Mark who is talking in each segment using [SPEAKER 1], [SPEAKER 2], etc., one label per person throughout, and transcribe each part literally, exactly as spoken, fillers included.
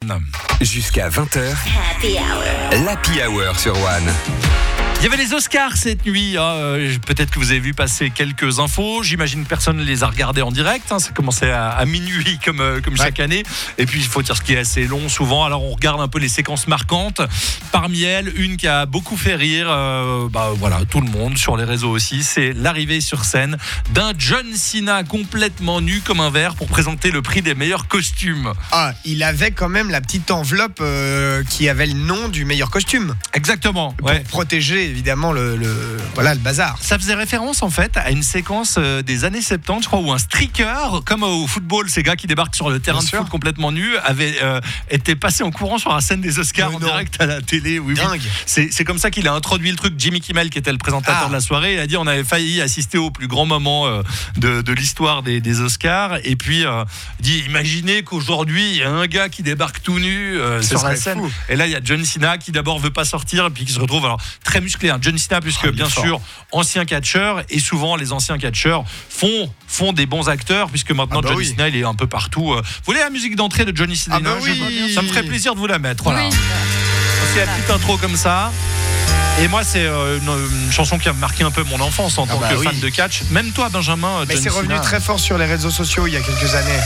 [SPEAKER 1] One.
[SPEAKER 2] Jusqu'à vingt heures,
[SPEAKER 3] Happy Hour.
[SPEAKER 2] l'Happy Hour sur One.
[SPEAKER 1] Il y avait les Oscars cette nuit. Hein. Peut-être que vous avez vu passer quelques infos. J'imagine que personne ne les a regardées en direct. Hein. Ça commençait à, à minuit comme, euh, comme chaque ouais. année. Et puis, il faut dire ce qui est assez long souvent. Alors, on regarde un peu les séquences marquantes. Parmi elles, une qui a beaucoup fait rire, euh, bah, voilà, tout le monde, sur les réseaux aussi, c'est l'arrivée sur scène d'un John Cena complètement nu comme un verre pour présenter le prix des meilleurs costumes.
[SPEAKER 4] Ah, il avait quand même la petite enveloppe euh, qui avait le nom du meilleur costume.
[SPEAKER 1] Exactement.
[SPEAKER 4] Pour ouais. protéger évidemment le, le, voilà, le bazar.
[SPEAKER 1] Ça faisait référence en fait à une séquence euh, des années soixante-dix, je crois, où un streaker, comme au football, ces gars qui débarquent sur le terrain Bien de sûr. foot complètement nus, avaient euh, été passés en courant sur la scène des Oscars Mais en non. direct à la télé. Oui,
[SPEAKER 4] Dingue.
[SPEAKER 1] Oui. C'est, c'est comme ça qu'il a introduit le truc. Jimmy Kimmel, qui était le présentateur ah. de la soirée, il a dit on avait failli assister au plus grand moment euh, de, de l'histoire des, des Oscars. Et puis, euh, il dit imaginez qu'aujourd'hui, il y a un gars qui débarque tout nu euh, sur la scène. Fou. Et là, il y a John Cena qui d'abord veut pas sortir et puis qui se retrouve alors très musclé. Hein. John Cena, puisque oh, bien fort. sûr, ancien catcheur, et souvent les anciens catcheurs font, font des bons acteurs, puisque maintenant ah bah Johnny oui. Cena, il est un peu partout. Vous voulez la musique d'entrée de Johnny Cena?
[SPEAKER 4] Ah bah oui.
[SPEAKER 1] Ça me ferait plaisir de vous la mettre. Voilà.
[SPEAKER 3] Oui.
[SPEAKER 1] C'est la petite intro comme ça. Et moi, c'est une, une chanson qui a marqué un peu mon enfance en ah tant bah que oui. fan de catch. Même toi, Benjamin.
[SPEAKER 4] Mais
[SPEAKER 1] John
[SPEAKER 4] c'est revenu
[SPEAKER 1] Cena.
[SPEAKER 4] très fort sur les réseaux sociaux il y a quelques années.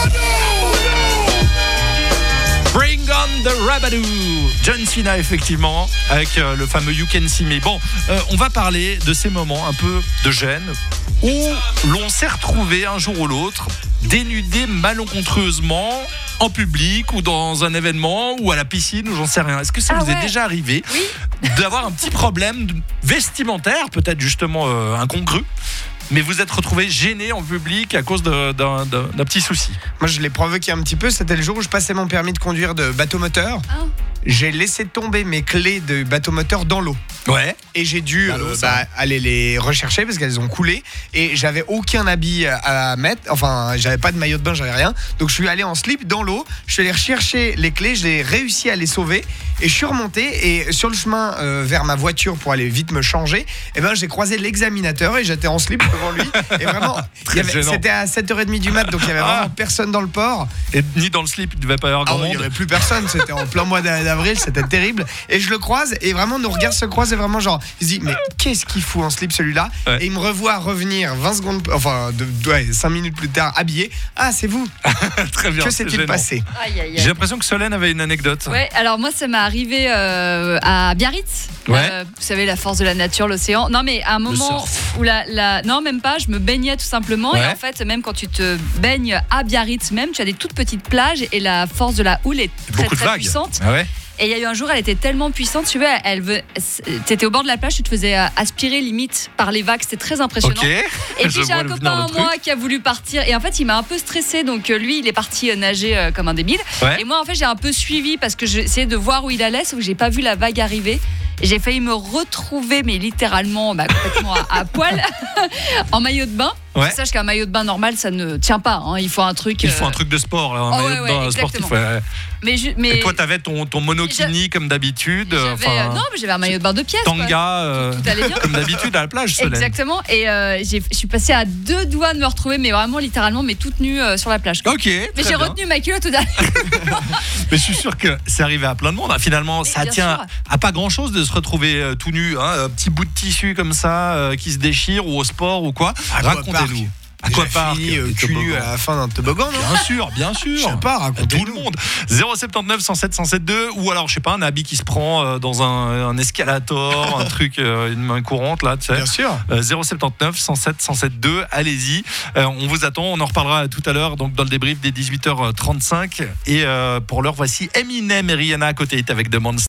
[SPEAKER 1] Bring on the Rabadoo. John Cena, effectivement, avec euh, le fameux You Can See Me. Bon, euh, on va parler de ces moments un peu de gêne où l'on s'est retrouvé un jour ou l'autre dénudé malencontreusement en public ou dans un événement ou à la piscine ou j'en sais rien. Est-ce que ça
[SPEAKER 3] ah
[SPEAKER 1] vous
[SPEAKER 3] ouais.
[SPEAKER 1] est déjà arrivé
[SPEAKER 3] oui.
[SPEAKER 1] d'avoir un petit problème vestimentaire, peut-être justement euh, incongru, mais vous êtes retrouvé gêné en public à cause de, d'un, d'un, d'un petit souci?
[SPEAKER 4] Moi, je l'ai provoqué un petit peu. C'était le jour où je passais mon permis de conduire de bateau moteur. Oh. J'ai laissé tomber mes clés de bateau moteur dans l'eau.
[SPEAKER 1] Ouais.
[SPEAKER 4] Et j'ai dû euh, bah, aller les rechercher parce qu'elles ont coulé. Et j'avais aucun habit à mettre. Enfin, j'avais pas de maillot de bain, j'avais rien. Donc je suis allé en slip dans l'eau. Je suis allé rechercher les clés. J'ai réussi à les sauver. Et je suis remonté. Et sur le chemin euh, vers ma voiture pour aller vite me changer, eh ben, j'ai croisé l'examinateur et j'étais en slip devant lui. Et vraiment, il y avait, c'était à sept heures trente du mat. Donc il y avait vraiment ah. personne dans le port.
[SPEAKER 1] Et ni dans le slip, il devait pas y avoir grand
[SPEAKER 4] ah,
[SPEAKER 1] monde.
[SPEAKER 4] Il n'y avait plus personne. C'était en plein mois d'avril. C'était terrible. Et je le croise. Et vraiment, nos regards se croisent. Et vraiment, genre, il se dit, mais qu'est-ce qu'il fout en slip celui-là? Ouais. Et il me revoit revenir vingt secondes, enfin, de, de, ouais, cinq minutes plus tard, habillé. Ah, c'est vous.
[SPEAKER 1] Très bien.
[SPEAKER 4] Que s'est-il passé?
[SPEAKER 3] Aïe, aïe, aïe.
[SPEAKER 1] J'ai l'impression que Solène avait une anecdote.
[SPEAKER 3] Ouais, alors moi, ça m'est arrivé euh, à Biarritz.
[SPEAKER 1] Ouais.
[SPEAKER 3] Euh, vous savez, la force de la nature, l'océan. Non, mais à un moment où la, la. Non, même pas, je me baignais tout simplement. Ouais. Et en fait, même quand tu te baignes à Biarritz, même, tu as des toutes petites plages et la force de la houle est très,
[SPEAKER 1] Beaucoup
[SPEAKER 3] très
[SPEAKER 1] de
[SPEAKER 3] puissante.
[SPEAKER 1] Ah ouais.
[SPEAKER 3] Et il y a eu un jour, elle était tellement puissante, tu vois, elle veut, t'étais au bord de la plage, tu te faisais aspirer limite par les vagues, c'était très impressionnant.
[SPEAKER 1] Okay.
[SPEAKER 3] Et puis j'ai un copain à moi qui a voulu partir, et en fait il m'a un peu stressé, donc lui il est parti nager comme un débile. Ouais. Et moi en fait j'ai un peu suivi parce que j'essayais de voir où il allait, sauf que j'ai pas vu la vague arriver. Et j'ai failli me retrouver, mais littéralement bah, complètement à, à poil, en maillot de bain. Ouais. Sache qu'un maillot de bain normal, ça ne tient pas. Hein. Il faut un truc.
[SPEAKER 1] Il faut un truc de sport, un
[SPEAKER 3] oh,
[SPEAKER 1] maillot
[SPEAKER 3] ouais,
[SPEAKER 1] de bain
[SPEAKER 3] ouais,
[SPEAKER 1] sportif. Ouais.
[SPEAKER 3] Mais, je, mais
[SPEAKER 1] et toi, t'avais ton, ton monokini comme d'habitude.
[SPEAKER 3] Enfin, non, mais j'avais un maillot de bain de pièces.
[SPEAKER 1] Tanga, euh,
[SPEAKER 3] tout, tout allait bien.
[SPEAKER 1] Comme d'habitude à la plage. Solène.
[SPEAKER 3] Exactement. Et euh, je suis passée à deux doigts de me retrouver, mais vraiment littéralement, mais toute nue euh, sur la plage.
[SPEAKER 1] Ok.
[SPEAKER 3] Mais j'ai bien. retenu ma culotte tout derrière.
[SPEAKER 1] Mais je suis sûr que c'est arrivé à plein de monde. Finalement, mais ça tient sûr. à pas grand chose de se retrouver euh, tout nu, hein, un petit bout de tissu comme ça euh, qui se déchire ou au sport ou quoi.
[SPEAKER 4] À
[SPEAKER 1] Racontez-nous.
[SPEAKER 4] À quoi part euh, cul nu à la fin d'un toboggan, non?
[SPEAKER 1] Bien sûr, bien sûr.
[SPEAKER 4] Je sais pas, racontez
[SPEAKER 1] tout le monde. zéro sept neuf cent sept cent sept deux ou alors je sais pas un habit qui se prend euh, dans un, un escalator, un truc, euh, une main courante là, tu sais.
[SPEAKER 4] Bien sûr.
[SPEAKER 1] Euh, zéro sept neuf cent sept cent sept deux, allez-y. Euh, on vous attend, on en reparlera tout à l'heure donc dans le débrief des dix-huit heures trente-cinq et euh, pour l'heure voici Eminem et Rihanna à côté avec The Monster.